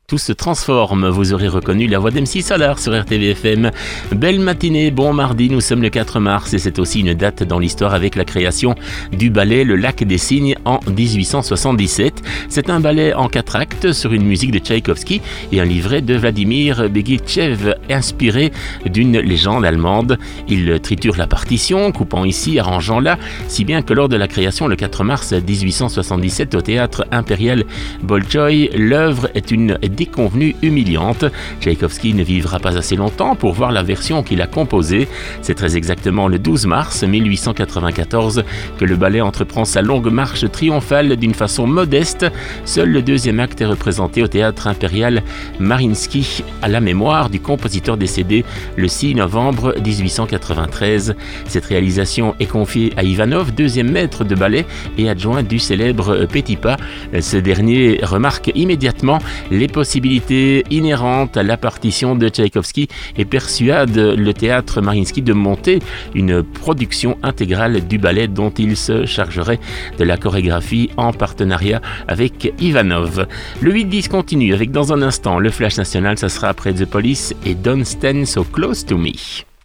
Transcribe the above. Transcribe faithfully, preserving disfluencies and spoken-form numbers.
Tout se transforme, vous aurez reconnu la voix d'M C Solar sur R T V F M. Belle matinée, bon mardi, nous sommes le quatre mars et c'est aussi une date dans l'histoire avec la création du ballet Le Lac des Cygnes en dix-huit cent soixante-dix-sept. C'est un ballet en quatre actes sur une musique de Tchaïkovski et un livret de Vladimir Beguitchev inspiré d'une légende allemande. Il triture la partition, coupant ici, arrangeant là, si bien que lors de la création le quatre mars dix-huit cent soixante-dix-sept au théâtre impérial Bolchoï, l'œuvre est une déconvenue humiliante. Tchaïkovski ne vivra pas assez longtemps pour voir la version qu'il a composée. C'est très exactement le douze mars mille huit cent quatre-vingt-quatorze que le ballet entreprend sa longue marche triomphale d'une façon modeste. Seul le deuxième acte est représenté au théâtre impérial Mariinsky à la mémoire du compositeur décédé le six novembre dix-huit cent quatre-vingt-treize. Cette réalisation est confiée à Ivanov, deuxième maître de ballet et adjoint du célèbre Petipa. Ce dernier remarque immédiatement les possibilités inhérentes à la partition de Tchaïkovski et persuade le théâtre Mariinsky de monter une production intégrale du ballet dont il se chargerait de la chorégraphie en partenariat avec Ivanov. Le huit dix continue avec dans un instant le Flash National, ça sera après The Police et Don't Stand So Close To Me.